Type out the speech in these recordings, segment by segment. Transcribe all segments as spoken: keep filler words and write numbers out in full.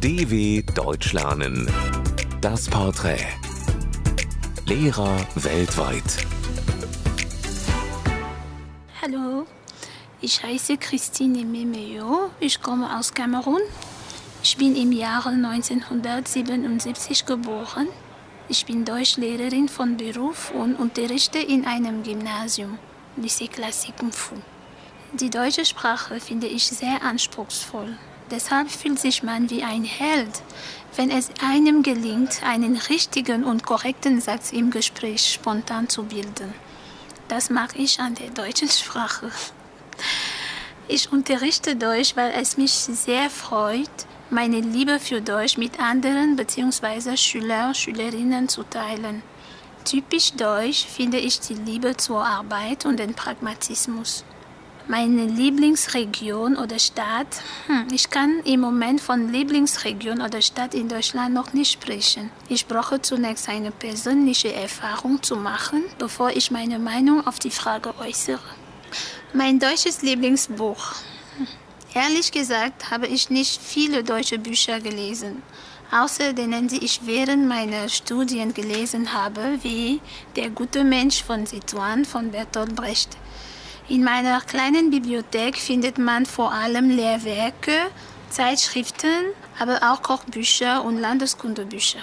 D W Deutsch lernen. Das Porträt. Lehrer weltweit. Hallo, ich heiße Christine Memeyo. Ich komme aus Kamerun. Ich bin im Jahre neunzehnhundertsiebenundsiebzig geboren. Ich bin Deutschlehrerin von Beruf und unterrichte in einem Gymnasium, Lycée Classique Mfu. Die deutsche Sprache finde ich sehr anspruchsvoll. Deshalb fühlt sich man wie ein Held, wenn es einem gelingt, einen richtigen und korrekten Satz im Gespräch spontan zu bilden. Das mag ich an der deutschen Sprache. Ich unterrichte Deutsch, weil es mich sehr freut, meine Liebe für Deutsch mit anderen bzw. Schüler, Schülerinnen zu teilen. Typisch deutsch finde ich die Liebe zur Arbeit und den Pragmatismus. Meine Lieblingsregion oder Stadt, hm, ich kann im Moment von Lieblingsregion oder Stadt in Deutschland noch nicht sprechen. Ich brauche zunächst eine persönliche Erfahrung zu machen, bevor ich meine Meinung auf die Frage äußere. Mein deutsches Lieblingsbuch. Hm. Ehrlich gesagt habe ich nicht viele deutsche Bücher gelesen, außer denen, die ich während meiner Studien gelesen habe, wie Der gute Mensch von Situan von Bertolt Brecht. In meiner kleinen Bibliothek findet man vor allem Lehrwerke, Zeitschriften, aber auch Kochbücher und Landeskundebücher.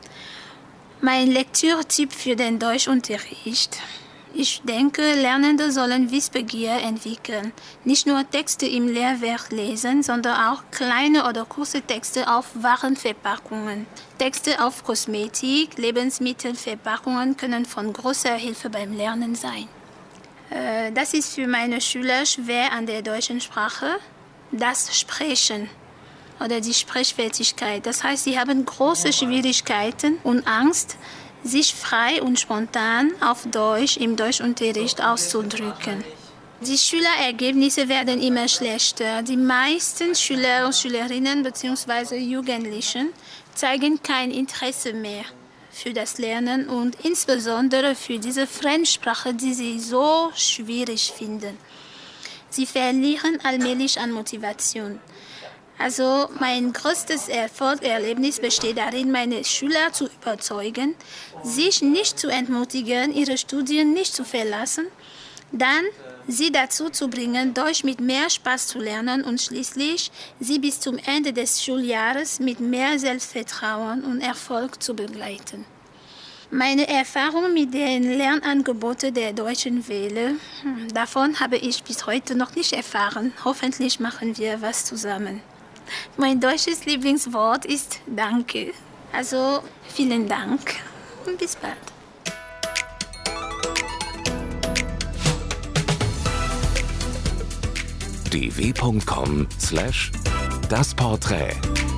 Mein Lektüretyp für den Deutschunterricht. Ich denke, Lernende sollen Wissbegier entwickeln. Nicht nur Texte im Lehrwerk lesen, sondern auch kleine oder kurze Texte auf Warenverpackungen. Texte auf Kosmetik, Lebensmittelverpackungen können von großer Hilfe beim Lernen sein. Das ist für meine Schüler schwer an der deutschen Sprache, das Sprechen oder die Sprechfertigkeit. Das heißt, sie haben große Schwierigkeiten und Angst, sich frei und spontan auf Deutsch im Deutschunterricht auszudrücken. Die Schülerergebnisse werden immer schlechter. Die meisten Schüler und Schülerinnen bzw. Jugendlichen zeigen kein Interesse mehr für das Lernen und insbesondere für diese Fremdsprache, die sie so schwierig finden. Sie verlieren allmählich an Motivation. Also mein größtes Erfolgserlebnis besteht darin, meine Schüler zu überzeugen, sich nicht zu entmutigen, ihre Studien nicht zu verlassen, dann sie dazu zu bringen, Deutsch mit mehr Spaß zu lernen und schließlich sie bis zum Ende des Schuljahres mit mehr Selbstvertrauen und Erfolg zu begleiten. Meine Erfahrung mit den Lernangeboten der Deutschen Welle, davon habe ich bis heute noch nicht erfahren. Hoffentlich machen wir was zusammen. Mein deutsches Lieblingswort ist Danke. Also vielen Dank und bis bald. d w punkt com slash das Porträt